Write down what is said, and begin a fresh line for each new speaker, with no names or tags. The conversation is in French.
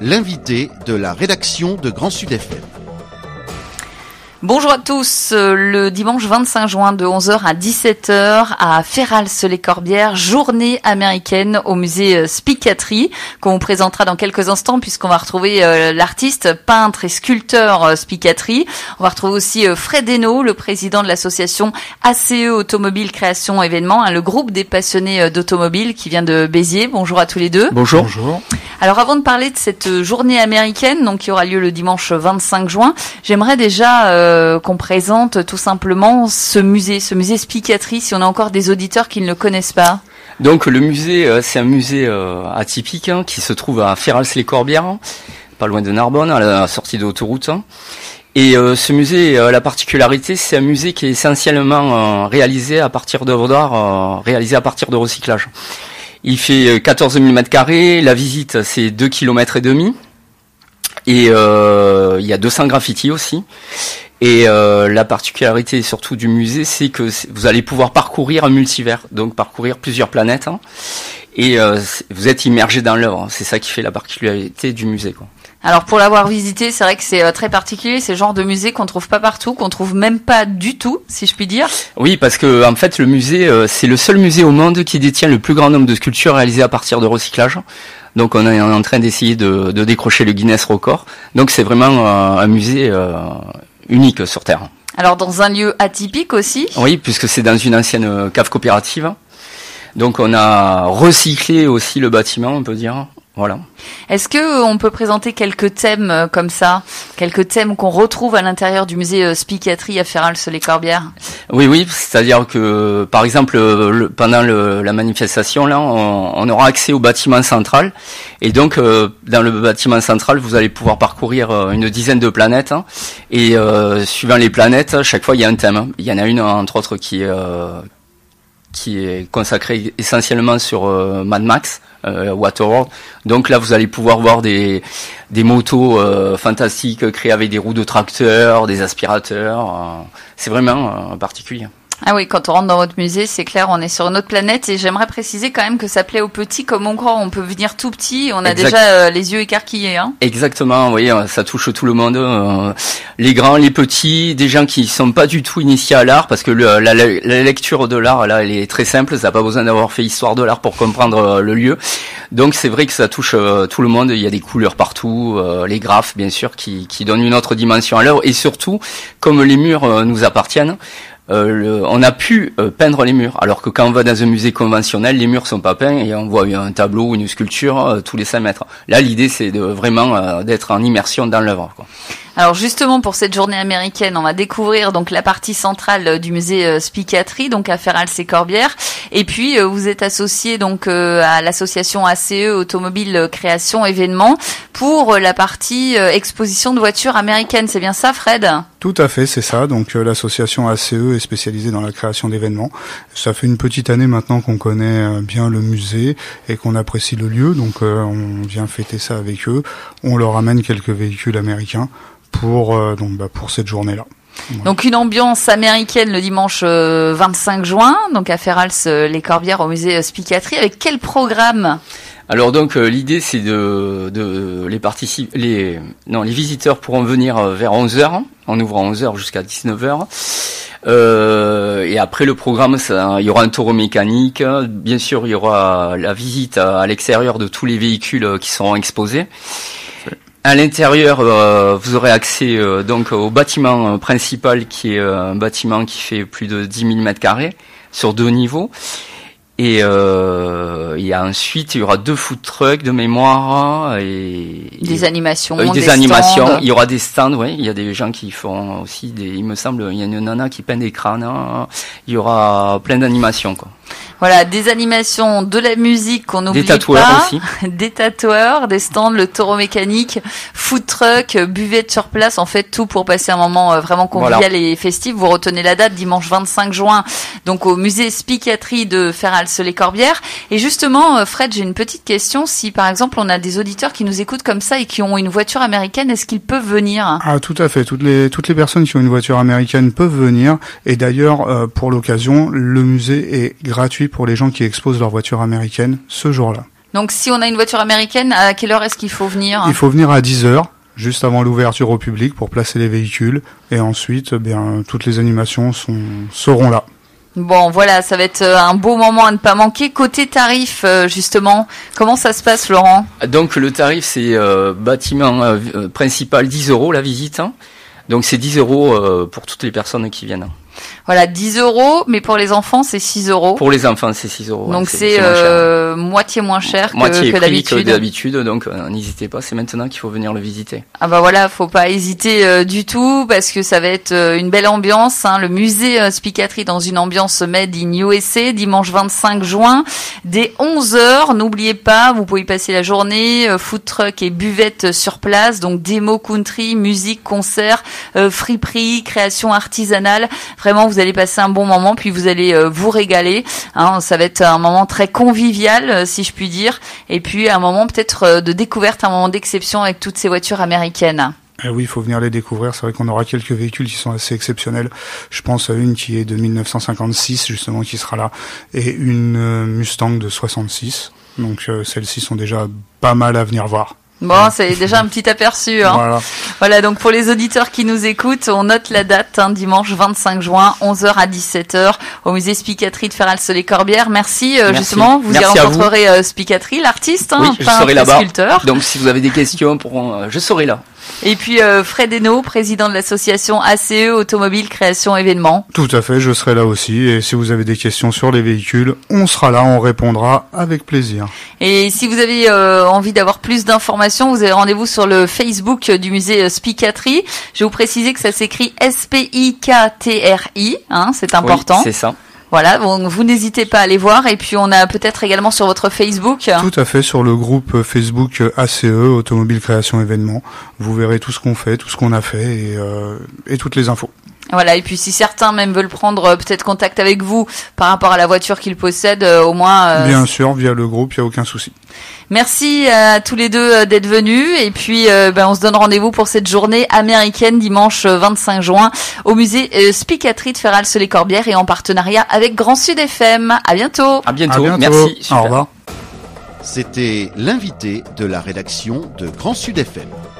l'invité de la rédaction de Grand Sud FM.
Bonjour à tous, le dimanche 25 juin de 11h à 17h à Ferrals-les-Corbières, journée américaine au musée Spicatry, qu'on vous présentera dans quelques instants puisqu'on va retrouver l'artiste, peintre et sculpteur Spicatry. On va retrouver aussi Fred Hainaut, le président de l'association ACE Automobile Création Événement, le groupe des passionnés d'automobile qui vient de Béziers. Bonjour à tous les deux.
Bonjour. Bonjour.
Alors avant de parler de cette journée américaine, donc qui aura lieu le dimanche 25 juin, j'aimerais déjà qu'on présente tout simplement ce musée Spicatry, si on a encore des auditeurs qui ne le connaissent pas.
Donc le musée, c'est un musée atypique qui se trouve à Ferrals-les-Corbières, pas loin de Narbonne, à la sortie de l'autoroute. Et ce musée, la particularité, c'est un musée qui est essentiellement réalisé à partir d'œuvres d'art, réalisé à partir de recyclage. Il fait 14 000 m², la visite c'est 2,5 km. Et il y a 200 graffitis aussi. Et la particularité surtout du musée, c'est que vous allez pouvoir parcourir un multivers, donc parcourir plusieurs planètes, et vous êtes immergé dans l'œuvre. C'est ça qui fait la particularité du musée, quoi.
Alors pour l'avoir visité, c'est vrai que c'est très particulier, c'est le genre de musée qu'on trouve pas partout, qu'on trouve même pas du tout, si je puis dire.
Oui, parce que en fait le musée, c'est le seul musée au monde qui détient le plus grand nombre de sculptures réalisées à partir de recyclage. Donc on est en train d'essayer de décrocher le Guinness Record. Donc c'est vraiment un musée unique sur Terre.
Alors dans un lieu atypique aussi.
Oui, puisque c'est dans une ancienne cave coopérative. Donc on a recyclé aussi le bâtiment, on peut dire. Voilà.
Est-ce que on peut présenter quelques thèmes comme ça, quelques thèmes qu'on retrouve à l'intérieur du musée Spicatry à Ferrals-les-Corbières?
Oui, c'est-à-dire que par exemple pendant la manifestation là, on aura accès au bâtiment central et donc dans le bâtiment central, vous allez pouvoir parcourir une dizaine de planètes et suivant les planètes, chaque fois il y a un thème. Il y en a une entre autres qui est consacrée essentiellement sur Mad Max. Waterworld. Donc là, vous allez pouvoir voir des motos fantastiques créées avec des roues de tracteur, des aspirateurs. C'est vraiment particulier.
Ah oui, quand on rentre dans votre musée, c'est clair, on est sur une autre planète. Et j'aimerais préciser quand même que ça plaît aux petits comme on croit. On peut venir tout petit, on a déjà les yeux écarquillés.
Exactement, vous voyez, ça touche tout le monde. Les grands, les petits, des gens qui sont pas du tout initiés à l'art, parce que la lecture de l'art, là, elle est très simple. Ça n'a pas besoin d'avoir fait histoire de l'art pour comprendre le lieu. Donc c'est vrai que ça touche tout le monde. Il y a des couleurs partout, les graphes, bien sûr, qui donnent une autre dimension à l'œuvre. Et surtout, comme les murs nous appartiennent, on a pu peindre les murs, alors que quand on va dans un musée conventionnel, les murs sont pas peints et on voit un tableau ou une sculpture tous les 5 mètres. Là, l'idée, c'est vraiment d'être en immersion dans l'œuvre, quoi.
Alors justement pour cette journée américaine, on va découvrir donc la partie centrale du musée Spicatry, donc à Ferrals-les-Corbières. Et puis vous êtes associé donc à l'association ACE Automobile Création Événement pour la partie exposition de voitures américaines. C'est bien ça, Fred ?
Tout à fait, c'est ça. Donc l'association ACE est spécialisée dans la création d'événements. Ça fait une petite année maintenant qu'on connaît bien le musée et qu'on apprécie le lieu. Donc on vient fêter ça avec eux. On leur amène quelques véhicules américains pour cette journée-là. Voilà.
Donc une ambiance américaine le dimanche 25 juin, donc à Ferrals-les-Corbières au musée Spicatry. Avec quel programme ?
Alors donc l'idée c'est les visiteurs pourront venir vers 11h, en ouvrant 11h jusqu'à 19h. Et après le programme, il y aura un taureau mécanique, bien sûr il y aura la visite à l'extérieur de tous les véhicules qui seront exposés. À l'intérieur, vous aurez accès donc au bâtiment principal qui est un bâtiment qui fait plus de 10 000 m² sur 2 niveaux. Et ensuite, il y aura 2 food trucks de mémoire et
des animations,
des animations. Stands. Il y aura des stands, oui. Il y a des gens qui font aussi il me semble, il y a une nana qui peint des crânes. Il y aura plein d'animations, quoi.
Voilà, des animations, de la musique qu'on n'oublie pas.
Des tatoueurs aussi.
Des tatoueurs, des stands, le taureau mécanique, food truck, buvette sur place, en fait tout pour passer un moment vraiment convivial et festif. Vous retenez la date, dimanche 25 juin, donc au musée Spicatry de Ferrals-les-Corbières. Et justement, Fred, j'ai une petite question. Si par exemple on a des auditeurs qui nous écoutent comme ça et qui ont une voiture américaine, est-ce qu'ils peuvent venir ?
Ah, tout à fait. Toutes les personnes qui ont une voiture américaine peuvent venir. Et d'ailleurs, pour l'occasion, le musée est gratuit pour les gens qui exposent leur voiture américaine ce jour-là.
Donc si on a une voiture américaine, à quelle heure est-ce qu'il faut venir?
Il faut venir à 10h, juste avant l'ouverture au public pour placer les véhicules. Et ensuite, toutes les animations seront là.
Bon, voilà, ça va être un beau moment à ne pas manquer. Côté tarif, justement, comment ça se passe, Laurent?
Donc le tarif, c'est bâtiment principal 10 € la visite. Hein. Donc c'est 10 € pour toutes les personnes qui viennent.
Voilà, 10 €, mais pour les enfants, c'est 6 €.
Pour les enfants, c'est 6 €.
Donc c'est moitié moins cher que
d'habitude. Donc n'hésitez pas, c'est maintenant qu'il faut venir le visiter.
Ah bah voilà, faut pas hésiter du tout, parce que ça va être une belle ambiance. Hein, le musée Spicatri dans une ambiance made in USA, dimanche 25 juin, dès 11h. N'oubliez pas, vous pouvez y passer la journée, food truck et buvette sur place. Donc démo country, musique, concert, friperie, création artisanale. Vraiment, vous allez passer un bon moment, puis vous allez vous régaler. Hein, ça va être un moment très convivial, si je puis dire. Et puis un moment peut-être de découverte, un moment d'exception avec toutes ces voitures américaines.
Oui, il faut venir les découvrir. C'est vrai qu'on aura quelques véhicules qui sont assez exceptionnels. Je pense à une qui est de 1956, justement, qui sera là, et une Mustang de 66. Donc celles-ci sont déjà pas mal à venir voir.
Bon, c'est déjà un petit aperçu. Hein. Voilà, donc pour les auditeurs qui nous écoutent, on note la date, dimanche 25 juin, 11h à 17h, au musée Spicatri de Ferral-les-Corbières. Merci. Justement, vous y rencontrerez Spicatri, l'artiste,
oui, je serai là-bas.
Sculpteur.
Donc si vous avez des questions, je serai là.
Et puis Fred Hainaut, président de l'association ACE Automobile Création Événement.
Tout à fait, je serai là aussi. Et si vous avez des questions sur les véhicules, on sera là, on répondra avec plaisir.
Et si vous avez envie d'avoir plus d'informations, vous avez rendez-vous sur le Facebook du musée Spicatri. Je vais vous préciser que ça s'écrit SPIKTRI, hein, c'est important.
Oui, c'est ça.
Voilà, bon, vous n'hésitez pas à aller voir. Et puis on a peut-être également sur votre Facebook.
Tout à fait, sur le groupe Facebook ACE, Automobile Création Événement. Vous verrez tout ce qu'on fait, tout ce qu'on a fait et toutes les infos.
Voilà, et puis si certains même veulent prendre peut-être contact avec vous par rapport à la voiture qu'ils possèdent, au moins...
Bien sûr, via le groupe, il n'y a aucun souci.
Merci à tous les deux d'être venus, et puis on se donne rendez-vous pour cette journée américaine dimanche 25 juin au musée Spicatri de Ferral-les-Corbières et en partenariat avec Grand Sud FM. À bientôt.
À bientôt.
Merci.
Super.
Au revoir.
C'était l'invité de la rédaction de Grand Sud FM.